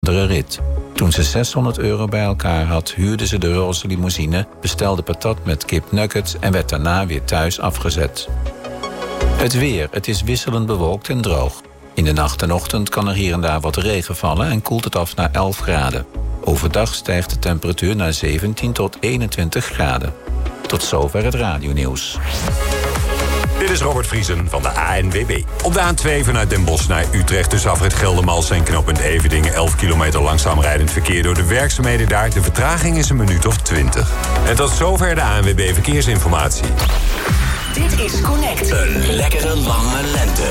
rit. Toen ze €600 bij elkaar had, huurde ze de roze limousine, bestelde patat met kipnuggets en werd daarna weer thuis afgezet. Het weer, het is wisselend bewolkt en droog. In de nacht en ochtend kan er hier en daar wat regen vallen en koelt het af naar 11 graden. Overdag stijgt de temperatuur naar 17 tot 21 graden. Tot zover het radionieuws. Dit is Robert Vriesen van de ANWB. Op de A2 vanuit Den Bosch naar Utrecht tussen afrit Geldermals en knooppunt Everdingen 11 kilometer langzaam rijdend verkeer door de werkzaamheden daar. De vertraging is een minuut of 20. En tot zover de ANWB Verkeersinformatie. Dit is Connect. Een lekkere lange lente.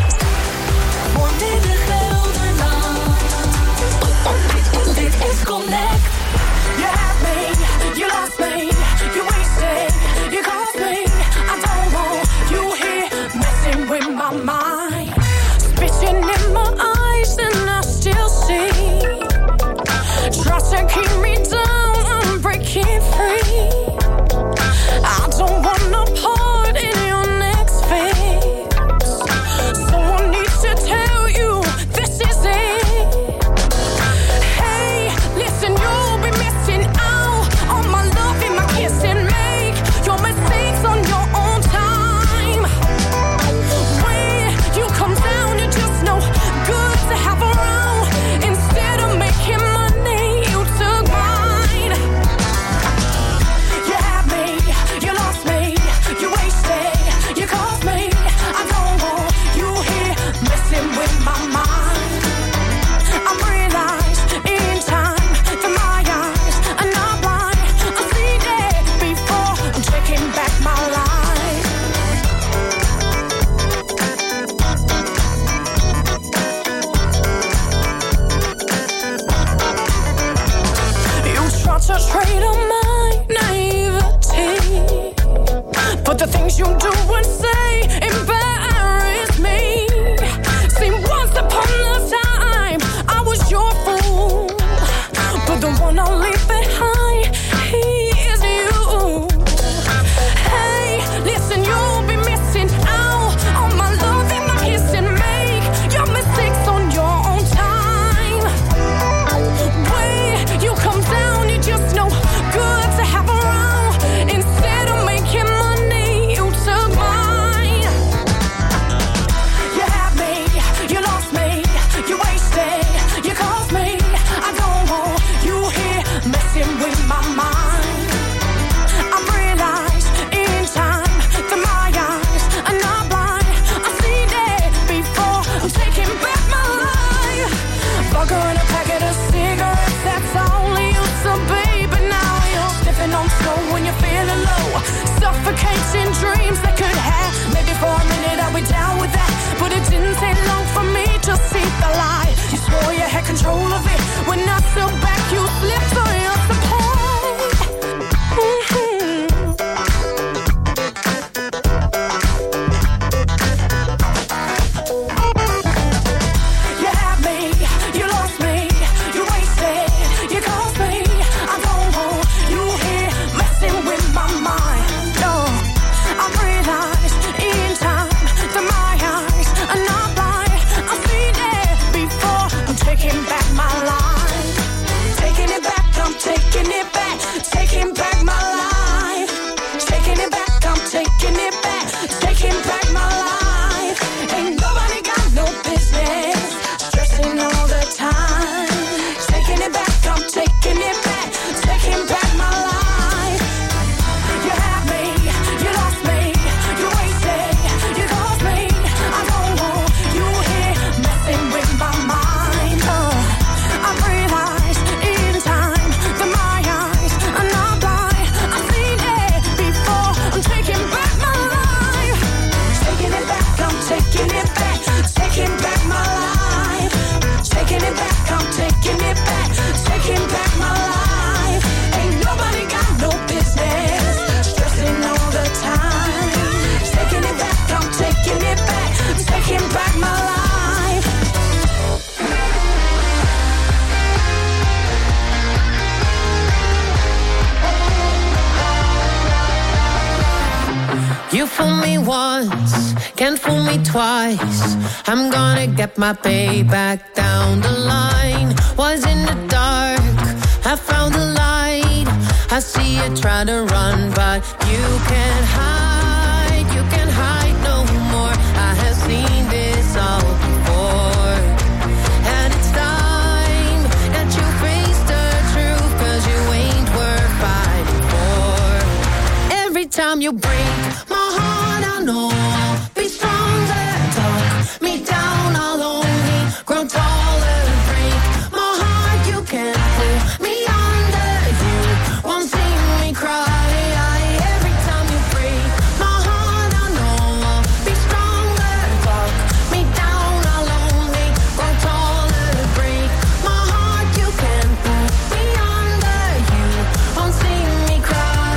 Dit is Connect. You have me, you lost me, you wasted, you cost me. I don't want you here messing with my mind. Spitting in my eyes and I still see. Try to keep me down, I'm breaking free. I don't want no part in your next phase. Someone needs to tell you this is it. Hey, listen, you'll be missing out on my love and my kiss and make your mistakes on your own time. When you come down, you're just no good to have around. Instead of making money, you took mine. You had me, you lost me, you wasted, you cost me. I don't want you here messing with my mind. I realized in time that my eyes are not blind. I've seen it before, I'm taking back my life. You try to trade on my naivety, but the things you do and say embarrass me. See, once upon a time I was your fool, but the one I'll leave behind, he is you. Hey, listen, you'll be missing out on my love and my kiss and make your mistakes on your own time. When you come down, you're just no good to have around. Instead of making money, you took mine. You had me, you lost me, you wasted, you cost me. I don't want you here messing with my mind. I realized in time that my eyes are not blind. I've seen it before, I'm taking back my life. Vodka and a packet of cigarettes, that's all you used to be. But now you're sniffing on slow when you're feeling low. Suffocating dreams that could have. Maybe for a minute I'll be down with that, but it didn't take long for me to see the light. You swore you had control of it. When I stood back, you slipped on your support. You had me, you lost me, you wasted, you cost me. I don't want you here messing with my mind. No, I realized in time that my eyes are not blind. I've seen it before, I'm taking back my life. Taking it back, I'm taking twice. I'm gonna get my payback down the line. Was in the dark, I found the light. I see you try to run, but you can't hide no more. I have seen this all before. And it's time that you face the truth, 'cause you ain't worth fighting for. Every time you break my heart, I know I'll be stronger. Talk me down, I'll only grow taller. Break my heart, you can't pull me under. You won't see me cry. Every time you break my heart, I know I'll be stronger. Talk me down, I'll only grow taller. Break my heart, you can't pull me under. You won't see me cry.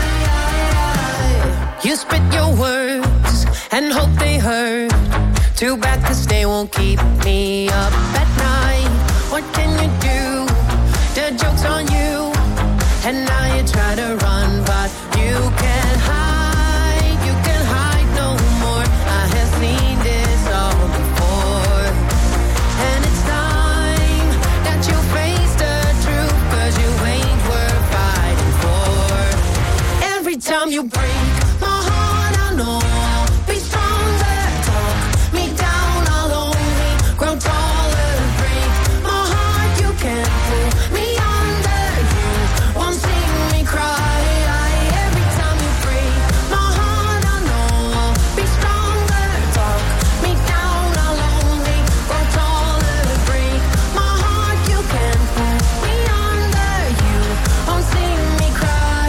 You spit your words and hope they hurt. Too bad 'cause they won't keep me up at night. What can you do? The joke's on you. And now you try to run, but you can't hide no more. I have seen this all before. And it's time that you face the truth, 'cause you ain't worth fighting for. Every time you break my heart, I know I'll be stronger. Talk me down, I'll only grow taller. Break my heart, you can't pull me under. You won't see me cry. Every time you break my heart, I know I'll be stronger. Talk me down, I'll only grow taller. Break my heart, you can't pull me under. You won't see me cry.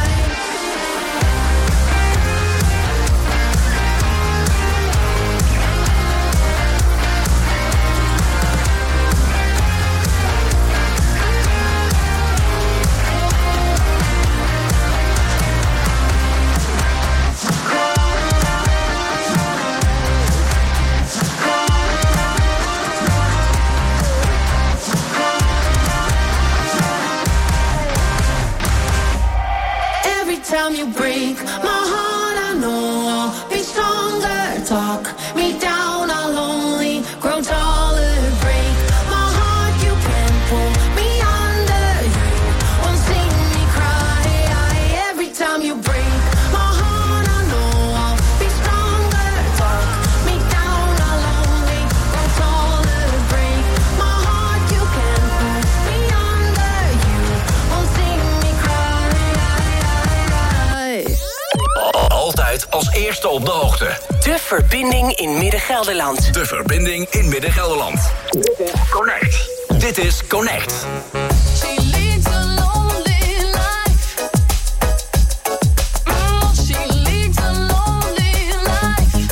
Every time you break my heart, I know I'll be stronger. Talk me down, I'll only grow taller. Break my heart, you can't pull me under. You won't see me cry. Every time you break my heart, I know I'll be stronger. Talk me down, I'll only grow taller. Break my heart, you can't pull me under. You won't see me cry. Altijd als eerste op de hoogte. De verbinding in Midden-Gelderland. De verbinding in Midden-Gelderland. Connect. Dit is Connect. She leads a lonely life. She leads a lonely life.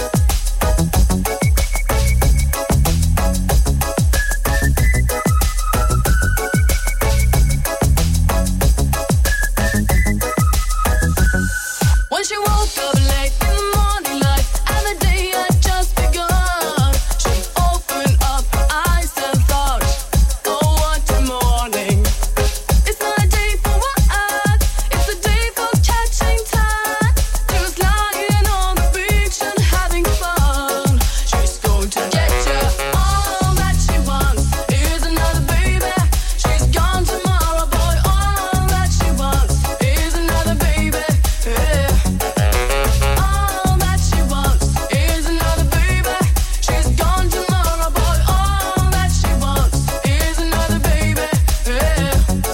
When she woke up late in the morning light, and the day had just begun, she opened up her eyes and thought, oh, what a morning. It's not a day for work, it's a day for catching time. She was lying on the beach and having fun. She's going to get you. All that she wants is another baby. She's gone tomorrow, boy. All that she wants is another baby. Yeah. All that she wants is another baby. She's gone tomorrow, boy. All that she wants is another baby. Yeah.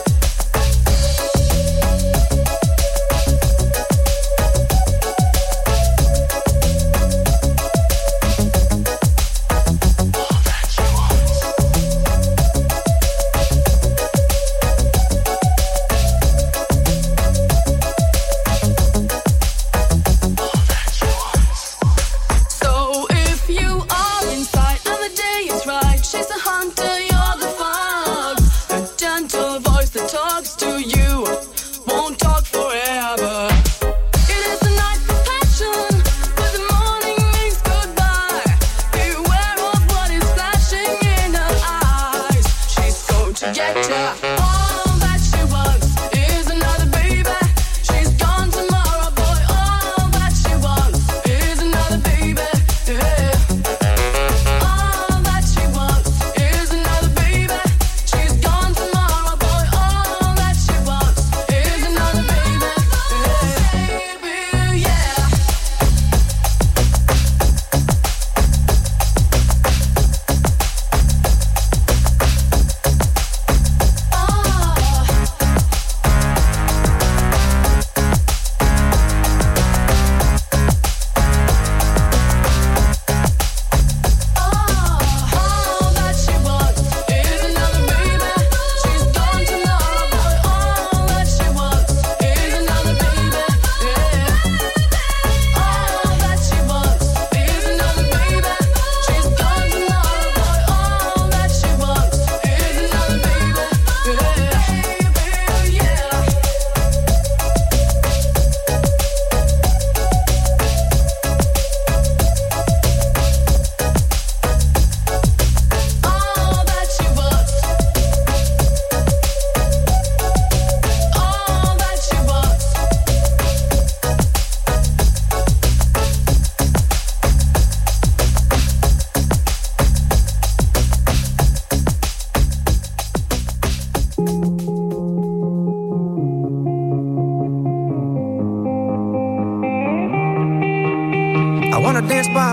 So if you are inside and the day is right, she's a hunter, you're the fox. A gentle voice that talks to you won't talk forever. It is the night for passion, but the morning means goodbye. Beware of what is flashing in her eyes. She's going to get ya. All that she wants is another baby. She's gone tomorrow, boy. All that she wants is another baby. Yeah.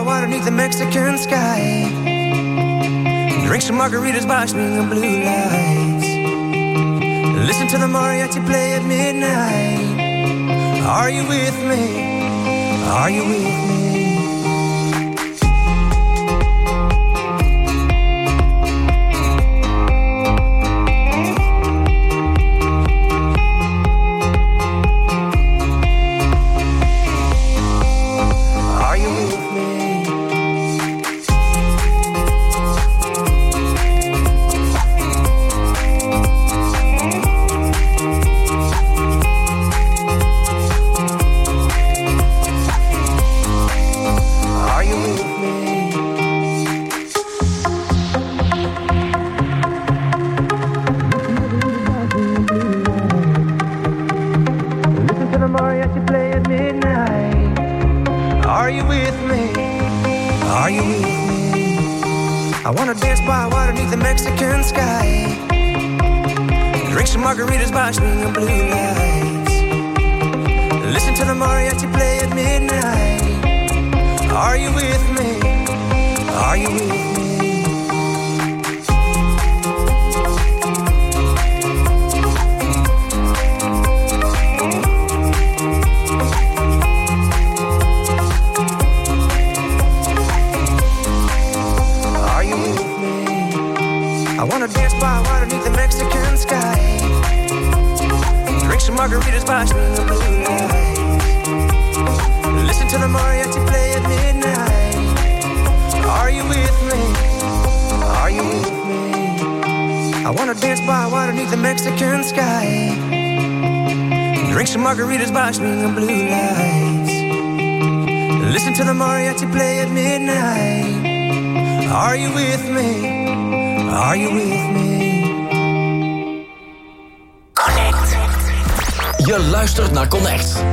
water beneath the Mexican sky. Drink some margaritas by swinging blue lights. Listen to the mariachi play at midnight. Are you with me? Are you with me? I wanna dance by water beneath the Mexican sky. Drink some margaritas by swinging blue lights. Listen to the mariachi play at midnight. Are you with me? Are you with me? I wanna dance by water beneath the Mexican sky. Drink some margaritas by swinging blue lights. Listen to the mariachi play at midnight. Are you with me? Are you with me? I wanna dance by water beneath the Mexican sky. Drink some margaritas by swinging blue lights. Listen to the mariachi play at midnight. Are you with me? Are you with me? Connect. Je luistert naar Connect.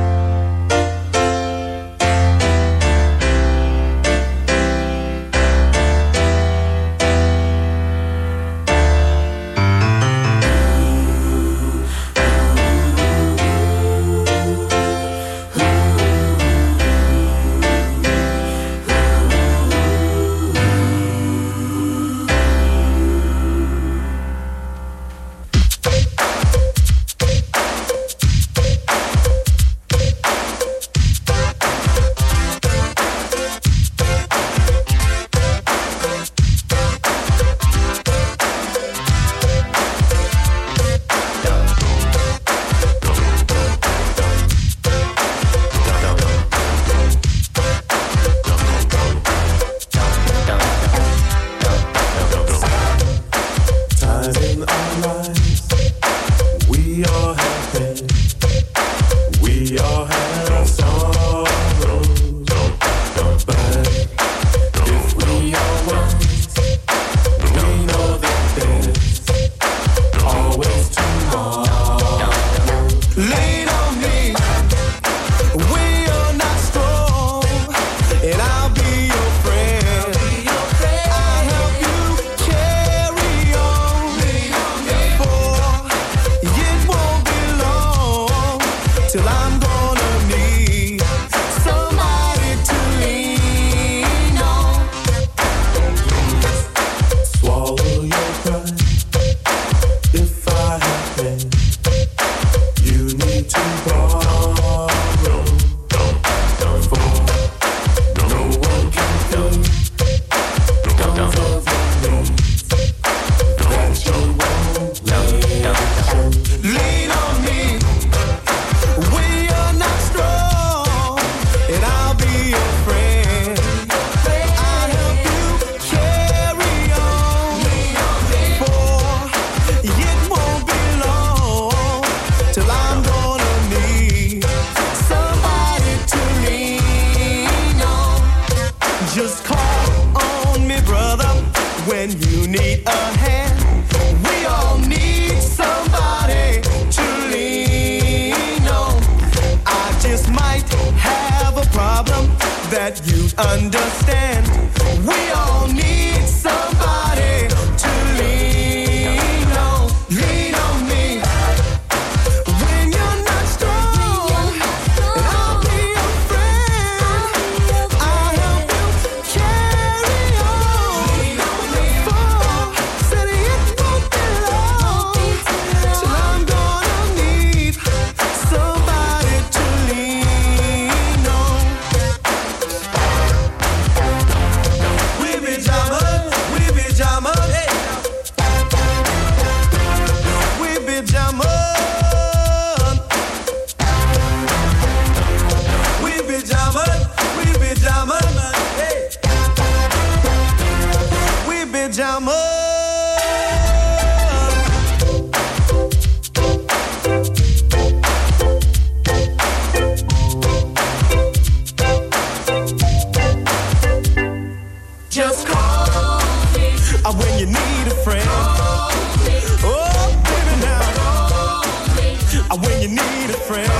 when you need a friend.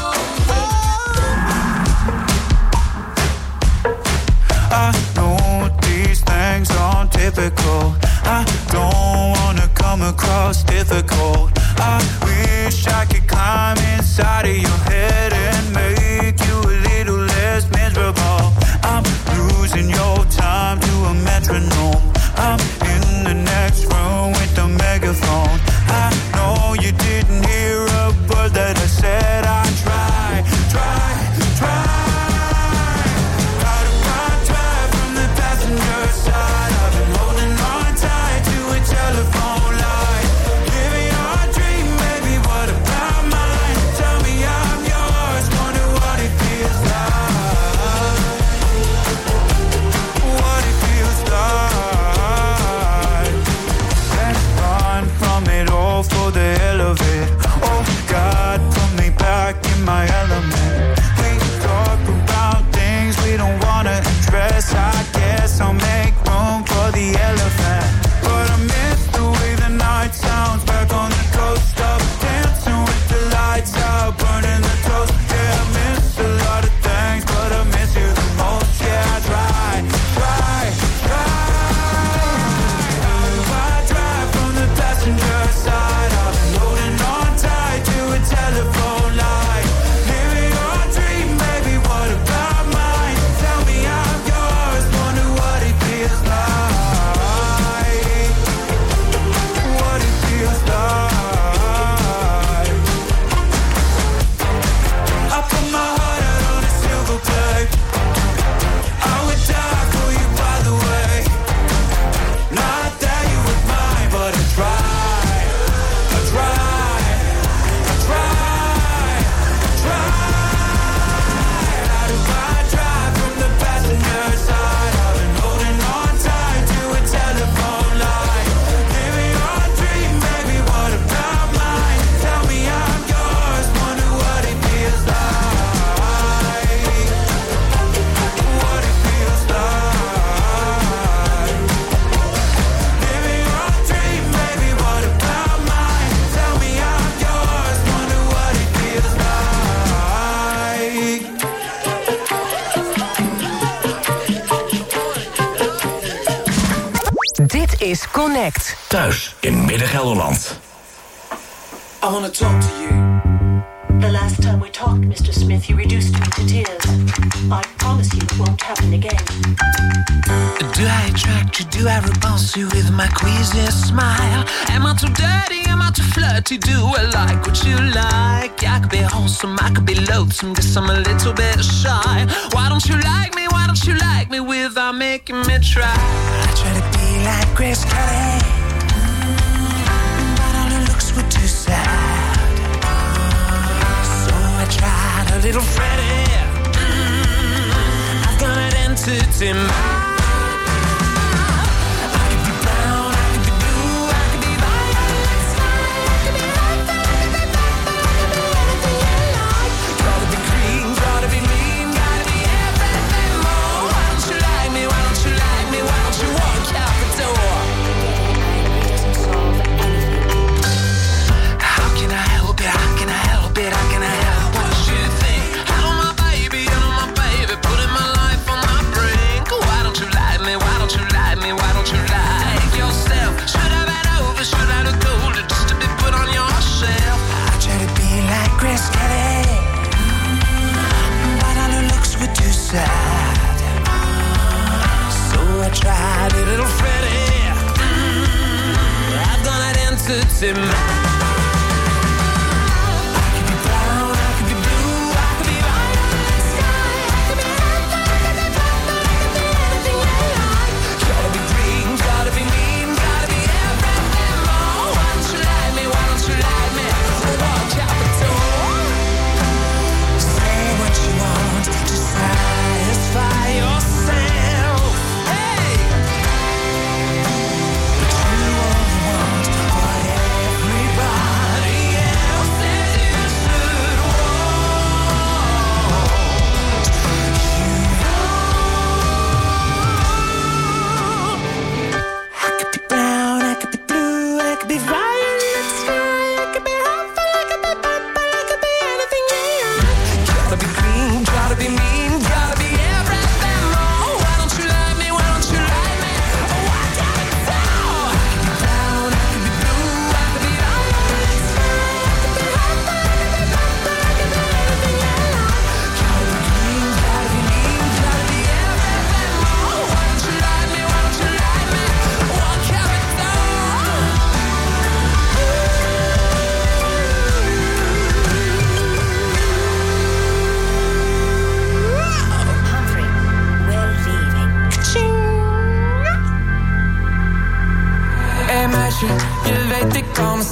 I know these things aren't typical. I don't wanna come across difficult. I wish I could climb inside of your head and make you a little less miserable. I'm losing your time to a metronome. I'm in the next room with the megaphone. I know you didn't hear a word that I said. I try. How do I drive from the passenger side? I've been holding on tight to a telephone line. Living our dream, maybe what about mine? Tell me I'm yours, wonder what it feels like. What it feels like. Let's run from it all for the hell of it. Oh God, put me back in my element. We talk about things we don't wanna address. I guess I'll make room for the elephant. But I miss the way the night sounds back on the coast. Stop dancing with the lights out, burning the toast. Yeah, I miss a lot of things, but I miss you the most. Yeah, I try. I drive from the passenger side. I've been holding on tight to a telephone line. Living your dream, baby, what about mine? Tell me I'm yours, wonder what it feels like. What it feels like. I put my heart out on a silver plate. I would die for you, by the way. Not that you were mine, but I try. How do I drive from the passenger side? I've been holding on tight to a telephone line. Living your dream, baby, what about mine? Tell me I'm yours, wonder what it feels like. What it feels like. Living your dream, baby, what about mine? Tell me I'm yours, wonder what it feels like. Dit is Connect. Thuis in Midden-Gelderland. I want to talk to you. The last time we talked, Mr. Smith, you reduced me to tears. I promise you it won't happen again. Do I attract you? Do I repulse you with my queasy smile? Am I too dirty? Am I too flirty? Do I like what you like? I could be wholesome, I could be loathsome, guess I'm a little bit shy. Why don't you like me? Why don't you like me without making me try? I try to be like Grace Kelly, but all her looks were too sad. So I tried a little Freddie. I've got an entity mind. Tried a little Freddie. I've done it entity man. Everybody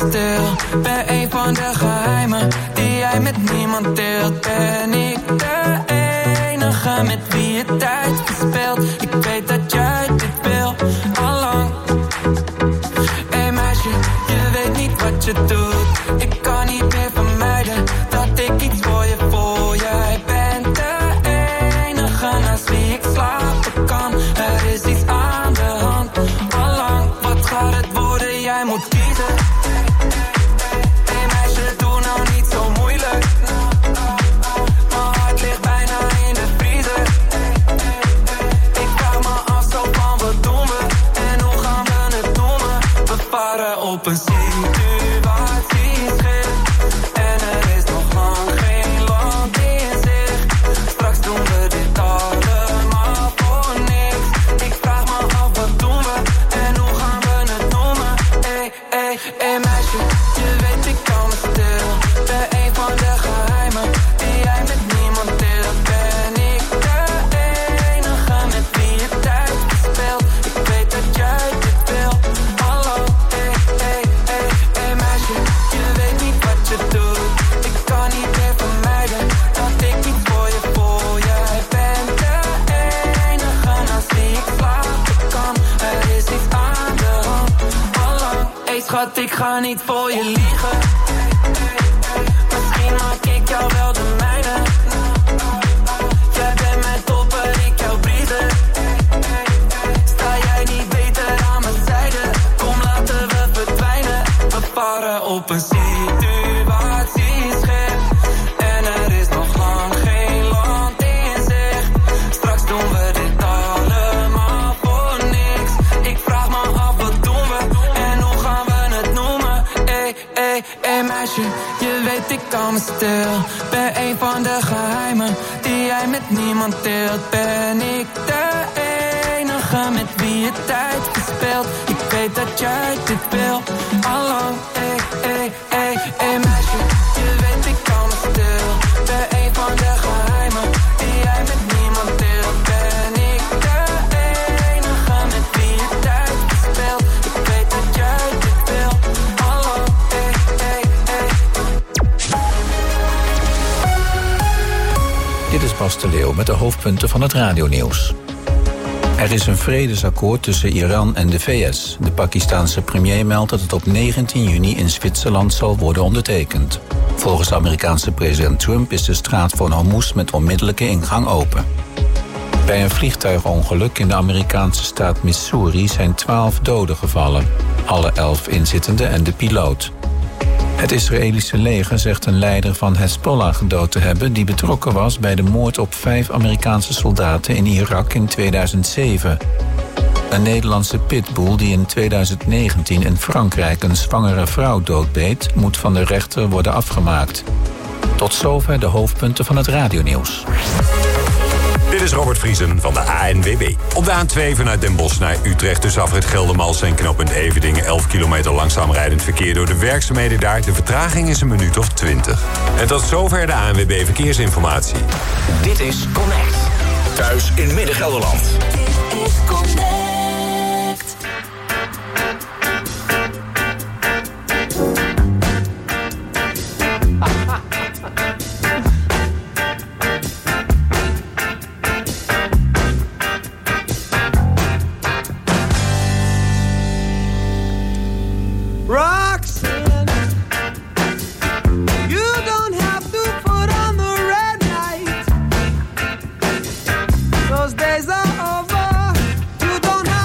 stil. Ben een van de geheimen die jij met niemand deelt. Ben ik de enige met wie je tijd verspeelt. Ik weet dat jij dit wil, allang. Hey meisje, je weet niet wat je doet. Ik kan niet meer vermijden dat ik iets voor je voel. Jij bent de enige naast wie ik slapen kan. Er is iets aan de hand, allang. Wat gaat het worden? Jij moet kiezen. Hey meisje, doe nou niet zo moeilijk. Mijn hart ligt bijna in de vriezer. Ik vraag me af zo van wat doen we en hoe gaan we het noemen. We varen op een situatieschip en er is nog lang geen land in zicht. Straks doen we dit allemaal voor niks. Ik vraag me af wat doen we en hoe gaan we het noemen. Hey meisje, je weet ik kan me stil. Ben een van de geheimen die jij met niemand deelt. Ben ik de enige met wie je tijd verspeelt. Ik weet dat jij dit wil, hallo. Hey meisje, je weet niet wat je doet. Ik kan niet meer vermijden dat ik iets voor je voel. Jij bent de enige naast wie ik slapen kan. Er is iets aan de hand, allang. Hey schat, ik ga niet voor je liegen. Misschien maak ik jou wel de mijne. Jij bent mijn topper, ik jou briezen. Sta jij niet beter aan mijn zijde? Kom laten we verdwijnen. We varen op een situatieschip en er is nog lang geen land in zicht. Straks doen we dit allemaal voor niks. Ik vraag me af wat doen we en hoe gaan we het noemen. Hey meisje, je weet ik kan me stil. Ben een van de geheimen die jij met niemand deelt. Ben ik de enige met wie je tijd verspeelt. Ik weet dat jij dit wil, allang. Hey meisje, je weet ik kan me stil. Ben een van de geheimen die jij met niemand deelt. Ben ik de enige met wie je tijd verspeelt. Ik weet dat jij dit wil, allang. Dit is Bas de Leeuw met de hoofdpunten van het radionieuws. Er is een vredesakkoord tussen Iran en de VS. De Pakistanse premier meldt dat het op 19 juni in Zwitserland zal worden ondertekend. Volgens de Amerikaanse president Trump is de straat van Hormuz met onmiddellijke ingang open. Bij een vliegtuigongeluk in de Amerikaanse staat Missouri zijn 12 doden gevallen. Alle 11 inzittenden en de piloot. Het Israëlische leger zegt een leider van Hezbollah gedood te hebben die betrokken was bij de moord op 5 Amerikaanse soldaten in Irak in 2007. Een Nederlandse pitbull die in 2019 in Frankrijk een zwangere vrouw doodbeet, moet van de rechter worden afgemaakt. Tot zover de hoofdpunten van het radionieuws. Dit is Robert Vriesen van de ANWB. Op de A2 vanuit Den Bosch naar Utrecht tussen afrit Geldermalsen en knooppunt Everdingen 11 kilometer langzaam rijdend verkeer door de werkzaamheden daar. De vertraging is een minuut of 20. En tot zover de ANWB Verkeersinformatie. Dit is Connect. Thuis in Midden-Gelderland. Dit is Connect. Those days are over. You don't have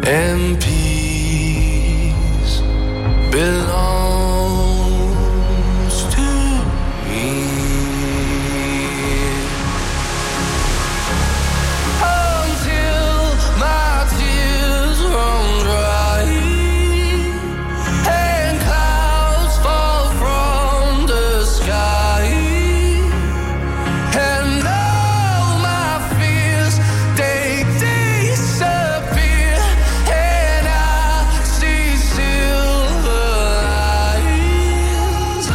and peace belongs to me. Until my tears run dry and clouds fall from the sky, and all my fears they disappear, and I see silver lines.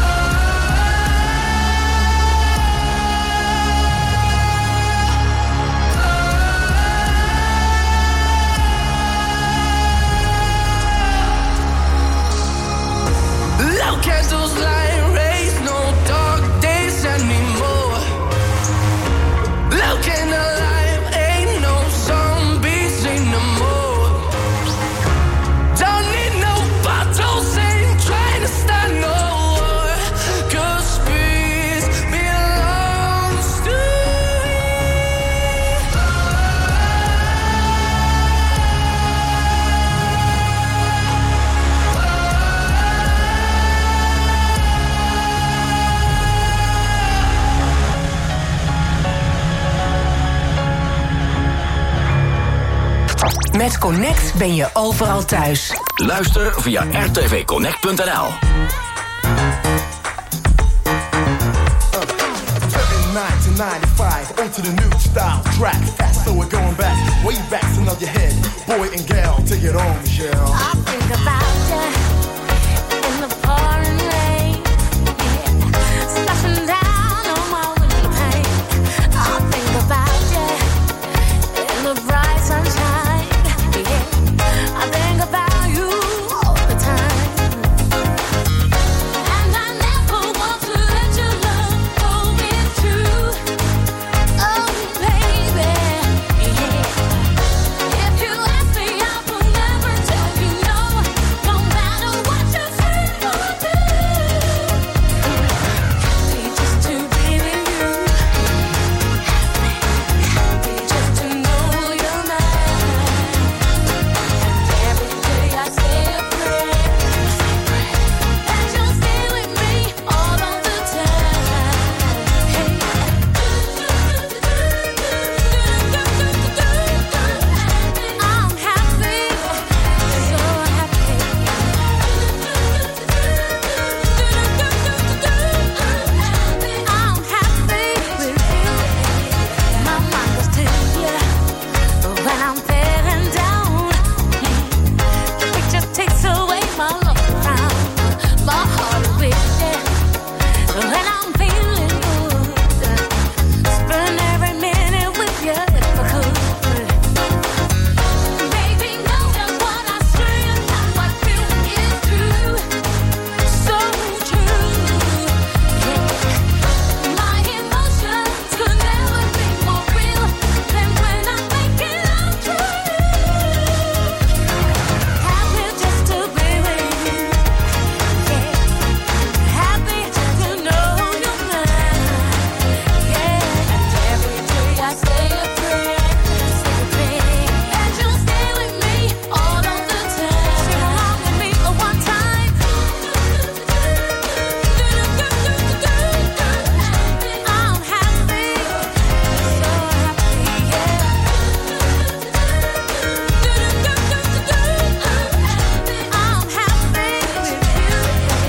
Low candles light rays, no dark days anymore. Low candle light, ain't no zombies anymore. Don't need no battles, ain't trying to start no war. 'Cause peace belongs to me. Met Connect ben je overal thuis. Luister via rtvconnect.nl. 79 to 95, onto the new style track. Fast, so we're going back, way back to nod your head. Boy and gal, take it on, Michelle. I think about you in the pouring rain, yeah. Splashing down on my window pane. I think about you in the bright sunshine, yeah. I think about you all the time, and I never want to let your love go into. Oh, baby, yeah. If you ask me, I will never tell you no, no matter what you say or do. Happy just to be with you, happy just to know you're mine. And every day I say a prayer that you'll stay with me all of the time. Hey. I'm happy, so happy. I'm happy with you. My mind goes to you when I'm feeling down. The picture takes away my love frown. My heart is with you when I'm feeling good. Spend every minute with you if I could. Baby, know that what I say and what I feel is true. So true. Yeah. My emotions could never be more real than when I'm making love to you. Happy just to be with you. Yeah. Happy just to know you're mine. Yeah. And every day I say a prayer, that you'll stay with me all of the time. Sing along with me for one time. I'm happy, so happy, yeah. I'm happy with you.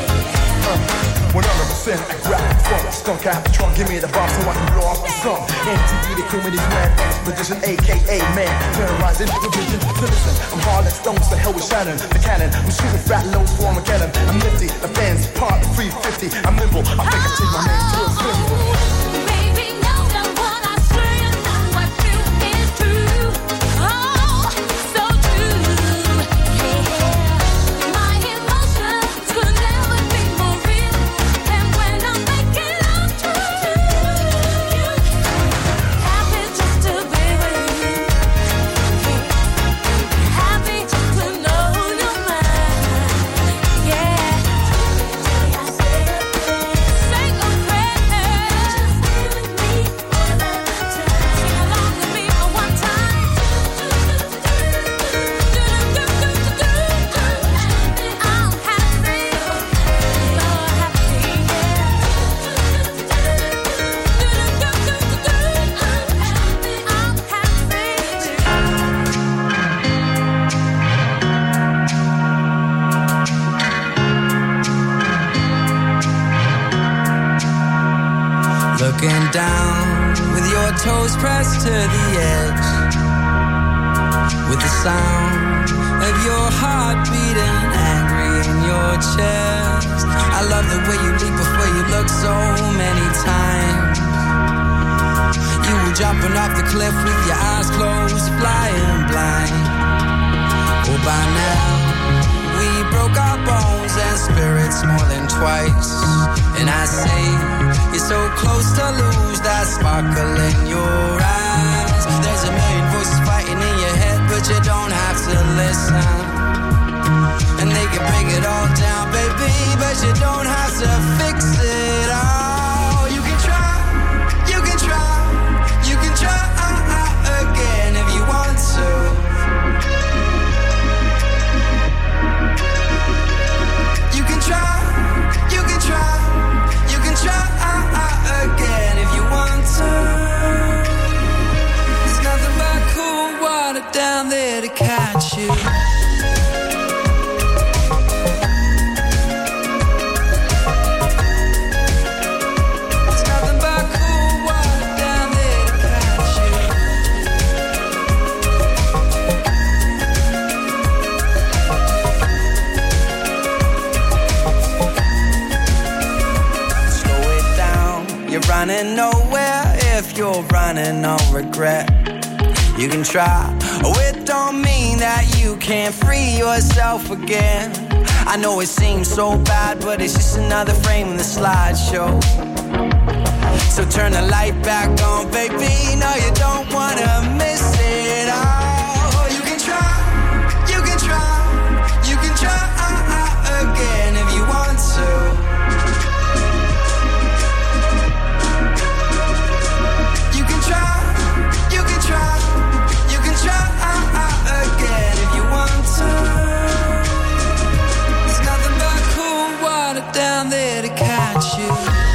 100% I grab it from the skunk out the trunk. Give me the bomb so I can blow off the skunk. MTV, they call me this man, expedition, aka man. Terrorizing the vision. So listen, I'm hard like stones, the hell with Shannon, the cannon. I'm shooting fat loads for Armageddon. I'm nifty, the fans part 350. I'm nimble, I think I changed my name to a symbol. Baby, know that what I say and what I feel is true. Oh, so true. Yeah. My emotions could never be more real than when I'm making love to you. Happy just to be with you. Happy just to know you're mine. Yeah. Say a prayer. down with your toes pressed to the edge, with the sound of your heart beating angry in your chest. I love the way you leap before you look so many times. You were jumping off the cliff with your eyes closed, flying blind. Oh, by now we broke our bones and spirits more than twice. And I say, you're so close to lose that sparkle in your eyes. There's a million voices fighting in your head, but you don't have to listen. And they can break it all down, baby, but you don't have to fix it all. You can try, you can try, you can try again if you want to. You can try, you can try, you can try again if you want to. There's nothing but cool water down there to catch you. Running nowhere if you're running on regret. You can try, oh, it don't mean that you can't free yourself again. I know it seems so bad, but it's just another frame in the slideshow. So turn the light back on, baby. No, you don't wanna miss it all. You can try, you can try, you can try again if you want to. Down there to catch you.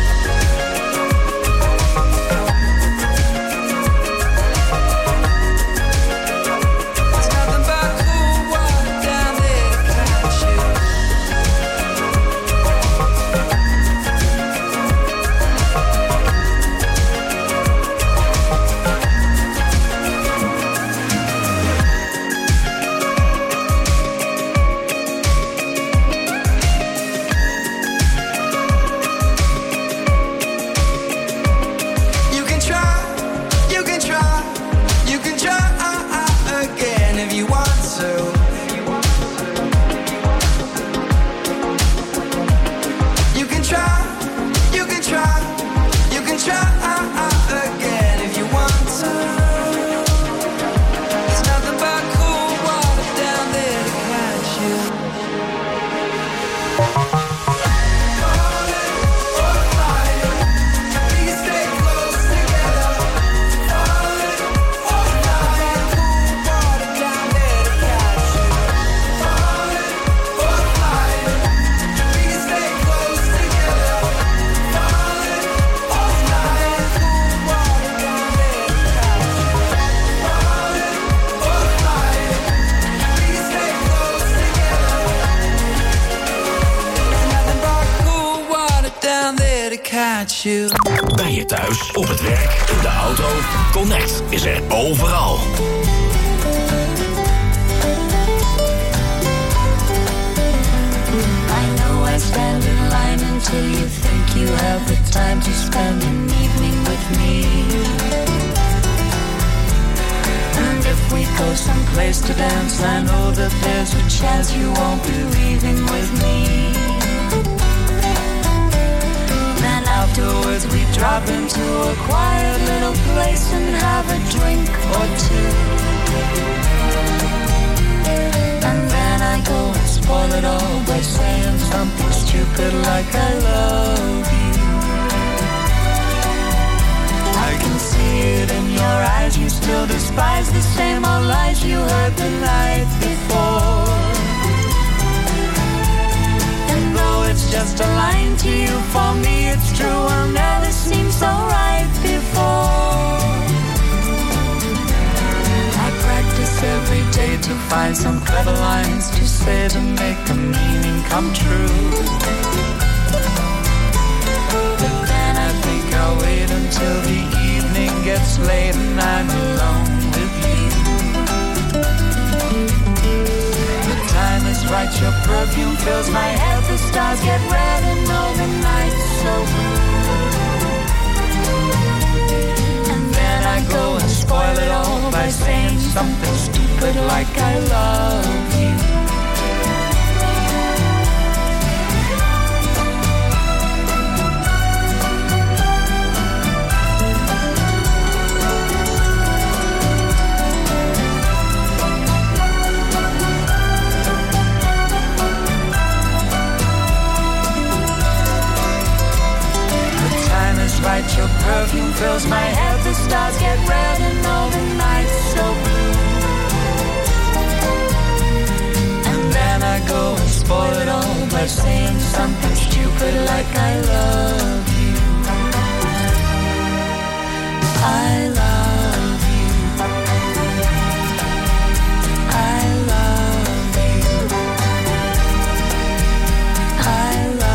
Bij je thuis, op het werk, in de auto. Connect is er overal. I know I stand in line until you think you have the time to spend an evening with me. And if we go someplace to dance, I know that there's a chance you won't be leaving with me. Afterwards we drop into a quiet little place and have a drink or two. And then I go and spoil it all by saying something stupid like I love you. I can see it in your eyes, you still despise the same old lies you heard the night before. And though it's just a line to you, for me it's true, I'll never seem so right before. I practice every day to find some clever lines to say to make the meaning come true. But then I think I I'll wait until the evening gets late and I'm alone with you. The time is right, your perfume fills my head. The stars get red and all the night's so blue. And then I go and spoil it all by saying something stupid like I love you. Right, your perfume fills my head. The stars get red and all the night's so blue. And then I go and spoil it all by saying something stupid like I love you. I love you. I love you. I love you.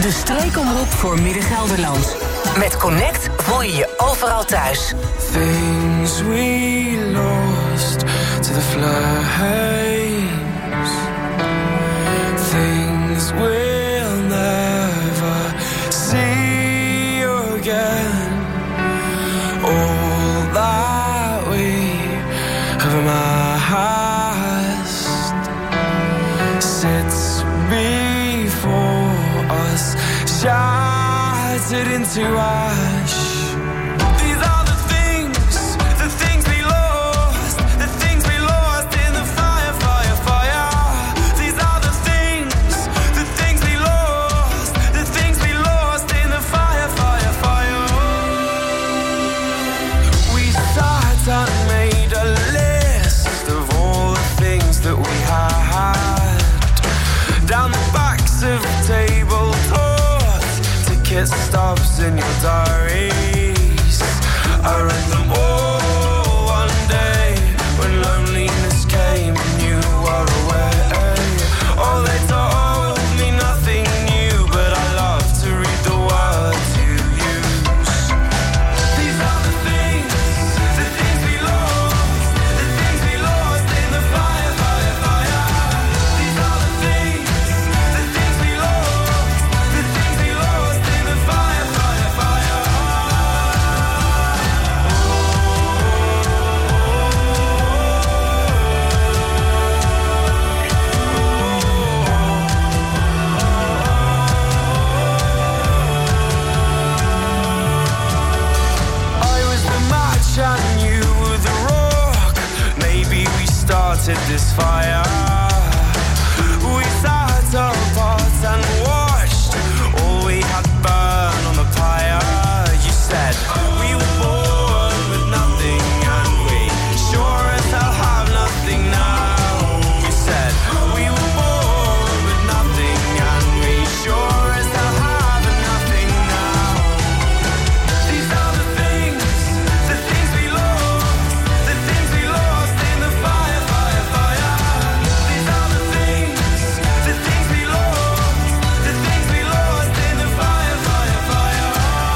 De streekomroep voor Midden-Gelderland. Met Connect voel je je overal thuis. Things we lost to the flames. Things we'll never see again. All that we have amassed sits before us, shattered into ash. Stops in your diaries. I read them all one day when loneliness came and you were away. Oh, they told me nothing new, but I love to read the words you use. These are the things we lost, the things we lost in the fire, fire, fire. These are the things we lost, the things we lost in the fire, fire, fire. I was the match and you were the rock. Maybe we started this fire. We sat apart and watched all we had burn on the pyre. You said we were born with nothing and we sure as hell have nothing now. We said we were born with nothing and we sure as hell have nothing now. These are the things we lost, the things we lost in the fire, fire, fire. These are the things we lost, the things we lost in the fire, fire, fire.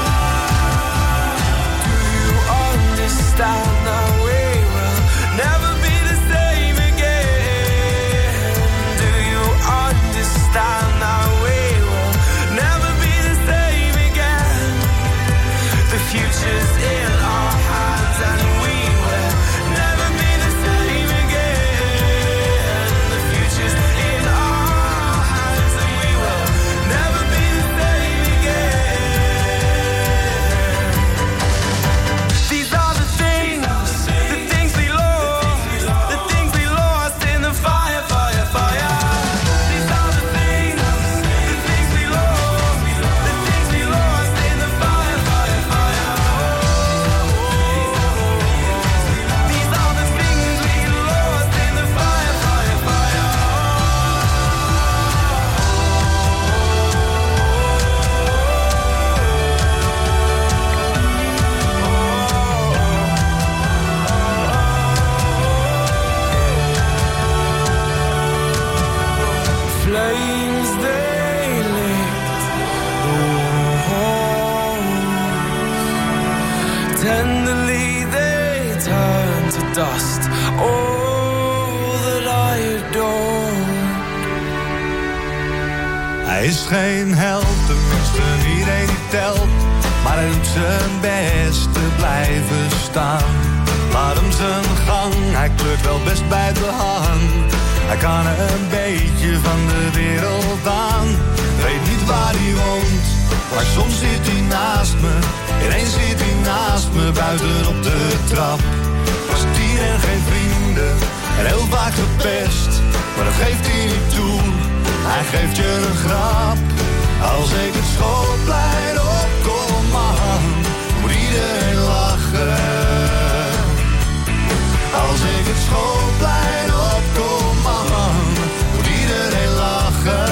Do you understand that we will never be the same again? Do you understand that we will never be the same again? The future's in our hands and we will never be the same again. The future's in our hands and we will never be the same again. These are the things we lost, the things we lost in the fire, fire, fire. These are the things we lost, the things we lost in the fire, fire, fire. These are the things we lost in the fire, fire, fire. Flames they lit the walls. Tenderly they turn to dust all that I adored. Hij is geen held, tenminste iedereen die telt. Maar hij doet zijn best te blijven staan. Laat hem zijn gang, hij kleurt wel best bij de hand. Hij kan een beetje van de wereld aan. Weet niet waar hij woont, maar soms zit hij naast me. Ineens zit hij naast me, buiten op de trap. Was 10 en geen vrienden, en heel vaak gepest. Maar dat geeft hij niet toe, hij geeft je een grap. Als ik het schoolplein opkom, man, moet iedereen lachen. Als ik het schoolplein opkom, man, moet iedereen lachen.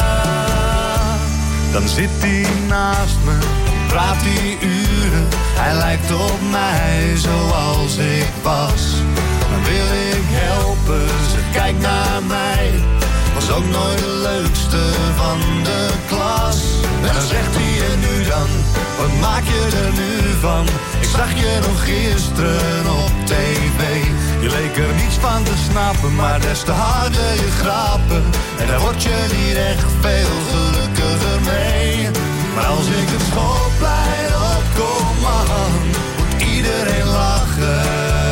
Dan zit hij naast me, praat hij uren. Hij lijkt op mij zoals ik was. Dan wil ik helpen, ze kijkt naar mij. was ook nooit de leukste van de klas. En dan zegt hij en nu dan, wat maak je er nu van? Ik zag je nog gisteren op tv. Je leek er niets van te snappen, maar des te harder je grappen. En daar word je niet echt veel gelukkiger mee. Maar als ik het schoolplein opkom, man, moet iedereen lachen.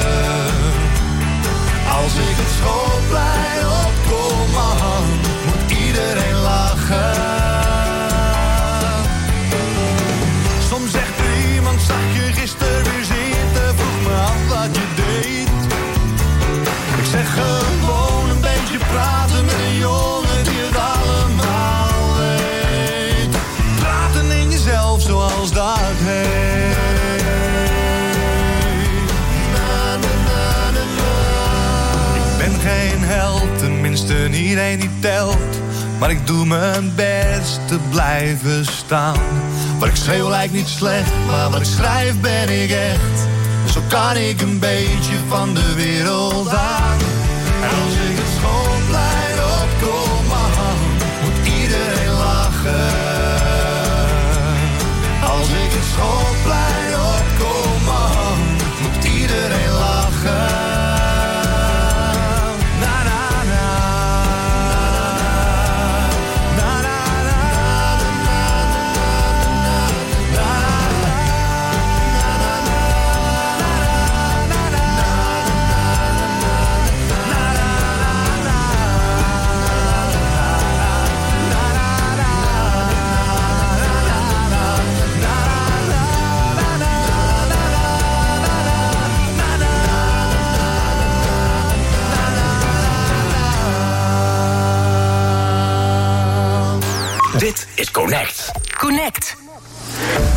Als ik het schoolplein opkom, man, moet iedereen lachen. Soms zegt er iemand, zag je gisteren weer zitten, vroeg me af wat je deed. Ik zeg gewoon een beetje praten met een jongen die het allemaal weet. Praten in jezelf zoals dat heet. Na, na, na, na, na. Ik ben geen held, tenminste niet één die telt. Maar ik doe mijn best te blijven staan. Wat ik schreeuw lijkt niet slecht, maar wat ik schrijf ben ik echt. Zo kan ik een beetje van de wereld aan. En als ik het schoolplein opkom, man, moet iedereen lachen. Als ik het schoolplein opkom, man, moet iedereen lachen. Dit is Connect. Connect.